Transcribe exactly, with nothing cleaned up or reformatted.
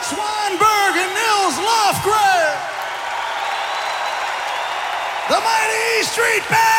Swanberg and Nils Lofgren. The Mighty E Street Band.